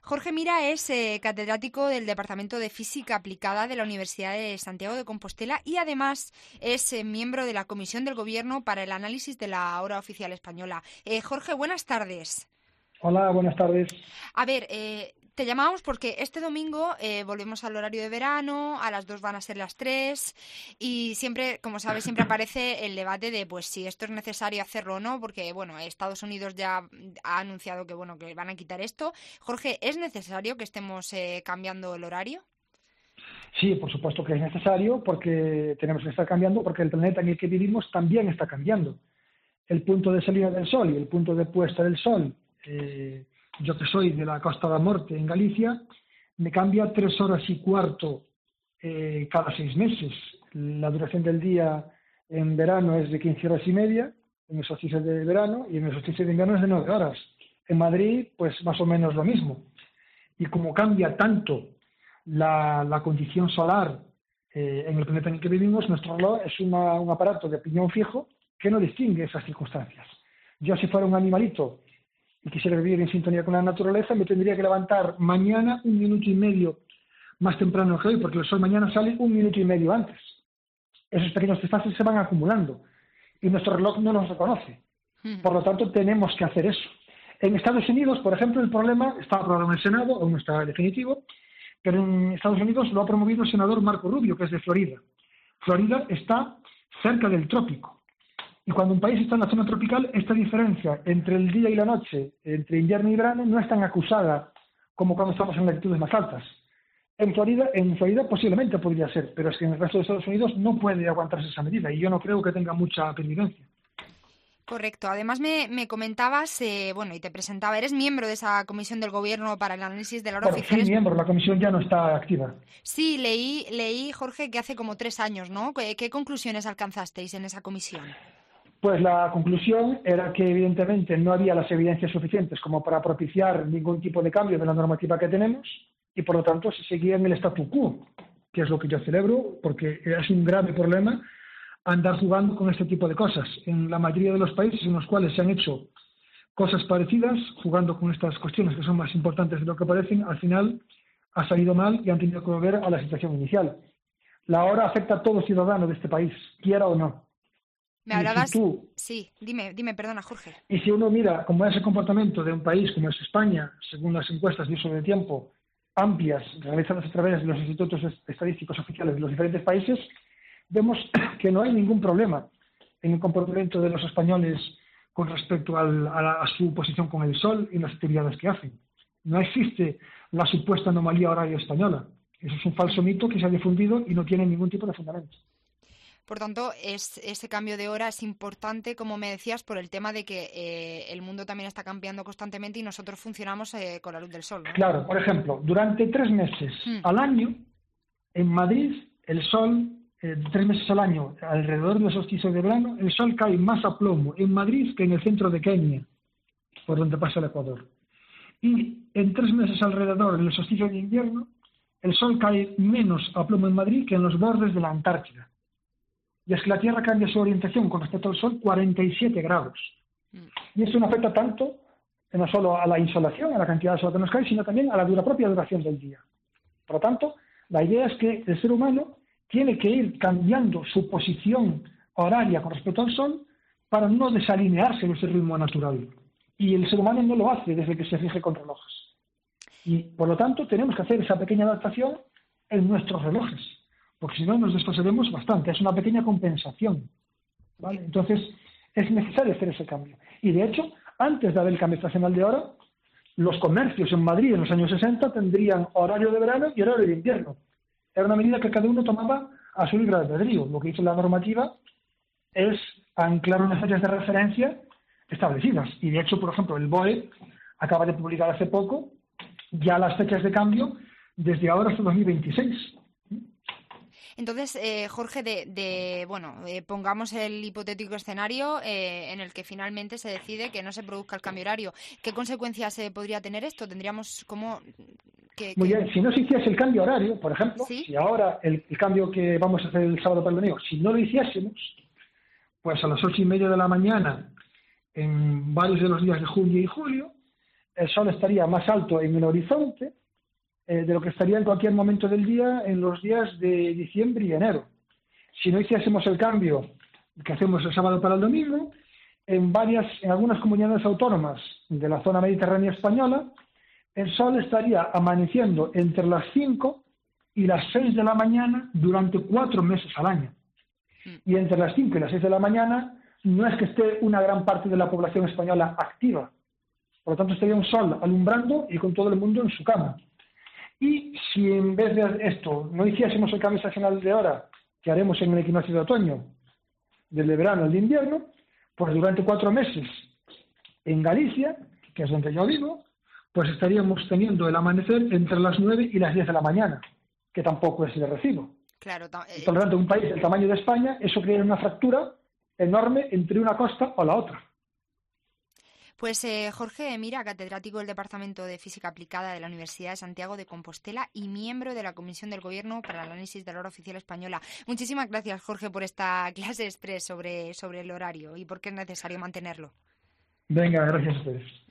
Jorge Mira es catedrático del Departamento de Física Aplicada de la Universidad de Santiago de Compostela y además es miembro de la Comisión del Gobierno para el Análisis de la Hora Oficial Española. Jorge, buenas tardes. Hola, buenas tardes. A ver, te llamábamos porque este domingo volvemos al horario de verano, a las 2 van a ser las 3 y siempre, como sabes, siempre aparece el debate de pues si esto es necesario hacerlo o no, porque bueno, Estados Unidos ya ha anunciado que bueno, que van a quitar esto. Jorge, ¿es necesario que estemos cambiando el horario? Sí, por supuesto que es necesario porque tenemos que estar cambiando porque el planeta en el que vivimos también está cambiando. El punto de salida del sol y el punto de puesta del sol, yo que soy de la Costa da Morte en Galicia, me cambia 3 horas y cuarto cada 6 meses. La duración del día en verano es de 15 horas y media, en el solsticio de verano, y en el solsticio de invierno es de 9 horas. En Madrid, pues más o menos lo mismo. Y como cambia tanto la condición solar en el planeta en el que vivimos, nuestro reloj es un aparato de piñón fijo que no distingue esas circunstancias. Yo, si fuera un animalito y quisiera vivir en sintonía con la naturaleza, me tendría que levantar mañana 1 minuto y medio más temprano que hoy, porque el sol mañana sale 1 minuto y medio antes. Esos pequeños desfases se van acumulando y nuestro reloj no los reconoce. Por lo tanto, tenemos que hacer eso. En Estados Unidos, por ejemplo, el problema está aprobado en el Senado, aún no está definitivo, pero en Estados Unidos lo ha promovido el senador Marco Rubio, que es de Florida. Florida está cerca del trópico. Y cuando un país está en la zona tropical, esta diferencia entre el día y la noche, entre invierno y verano, no es tan acusada como cuando estamos en latitudes más altas. En Florida posiblemente podría ser, pero es que en el resto de Estados Unidos no puede aguantarse esa medida y yo no creo que tenga mucha pervivencia. Correcto. Además me comentabas, bueno, y te presentaba, eres miembro de esa comisión del Gobierno para el análisis de la hora Bueno, oficial. sí, miembro, la comisión ya no está activa. Sí, leí, Jorge, que hace como 3 años, ¿no? ¿Qué conclusiones alcanzasteis en esa comisión? Pues la conclusión era que evidentemente no había las evidencias suficientes como para propiciar ningún tipo de cambio de la normativa que tenemos y por lo tanto se seguía en el statu quo, que es lo que yo celebro porque es un grave problema andar jugando con este tipo de cosas. En la mayoría de los países en los cuales se han hecho cosas parecidas, jugando con estas cuestiones que son más importantes de lo que parecen, al final ha salido mal y han tenido que volver a la situación inicial. La hora afecta a todo ciudadano de este país, quiera o no. Me Y si hablabas... tú, Sí, dime, perdona, Jorge. y si uno mira cómo es el comportamiento de un país como es España, según las encuestas de uso de tiempo amplias realizadas a través de los institutos estadísticos oficiales de los diferentes países, vemos que no hay ningún problema en el comportamiento de los españoles con respecto a su posición con el sol y las actividades que hacen. No existe la supuesta anomalía horaria española. Eso es un falso mito que se ha difundido y no tiene ningún tipo de fundamento. Por tanto, ese cambio de hora es importante, como me decías, por el tema de que el mundo también está cambiando constantemente y nosotros funcionamos con la luz del sol, ¿no? Claro, por ejemplo, durante 3 meses al año, en Madrid, el sol, 3 meses al año, alrededor del solsticio de verano, el sol cae más a plomo en Madrid que en el centro de Kenia, por donde pasa el Ecuador. Y en 3 meses alrededor del solsticio de invierno, el sol cae menos a plomo en Madrid que en los bordes de la Antártida. Y es que la Tierra cambia su orientación con respecto al Sol 47 grados. Y eso no afecta tanto, no solo a la insolación, a la cantidad de sol que nos cae, sino también a la propia duración del día. Por lo tanto, la idea es que el ser humano tiene que ir cambiando su posición horaria con respecto al Sol para no desalinearse de ese ritmo natural. Y el ser humano no lo hace desde que se rige con relojes. Y, por lo tanto, tenemos que hacer esa pequeña adaptación en nuestros relojes, porque si no nos desfasaremos bastante. Es una pequeña compensación, ¿vale? Entonces, es necesario hacer ese cambio. Y, de hecho, antes de haber el cambio estacional de hora, los comercios en Madrid en los años 60 tendrían horario de verano y horario de invierno. Era una medida que cada uno tomaba a su libre albedrío. Lo que hizo la normativa es anclar unas fechas de referencia establecidas. Y, de hecho, por ejemplo, el BOE acaba de publicar hace poco ya las fechas de cambio desde ahora hasta 2026. Entonces, Jorge, pongamos el hipotético escenario en el que finalmente se decide que no se produzca el cambio horario. ¿Qué consecuencias podría tener esto? Tendríamos como... Muy bien, si no se hiciese el cambio horario, por ejemplo, ¿Sí? si ahora el cambio que vamos a hacer el sábado para el domingo, si no lo hiciésemos, pues a las 8:30 de la mañana, en varios de los días de junio y julio, el sol estaría más alto en el horizonte de lo que estaría en cualquier momento del día en los días de diciembre y enero. Si no hiciésemos el cambio que hacemos el sábado para el domingo, en algunas comunidades autónomas de la zona mediterránea española, el sol estaría amaneciendo entre las 5 y las 6 de la mañana durante 4 meses al año. Y entre las 5 y las 6 de la mañana no es que esté una gran parte de la población española activa. Por lo tanto, estaría un sol alumbrando y con todo el mundo en su cama. Y si en vez de esto no hiciésemos el cambio estacional de hora que haremos en el equinoccio de otoño, del de verano al de invierno, pues durante 4 meses en Galicia, que es donde yo vivo, pues estaríamos teniendo el amanecer entre las 9 y las 10 de la mañana, que tampoco es de recibo. Claro, Por lo tanto, un país del tamaño de España, eso crea una fractura enorme entre una costa o la otra. Pues Jorge Mira, catedrático del Departamento de Física Aplicada de la Universidad de Santiago de Compostela y miembro de la Comisión del Gobierno para el Análisis de la Hora Oficial Española. Muchísimas gracias, Jorge, por esta clase express sobre el horario y por qué es necesario mantenerlo. Venga, gracias a ustedes.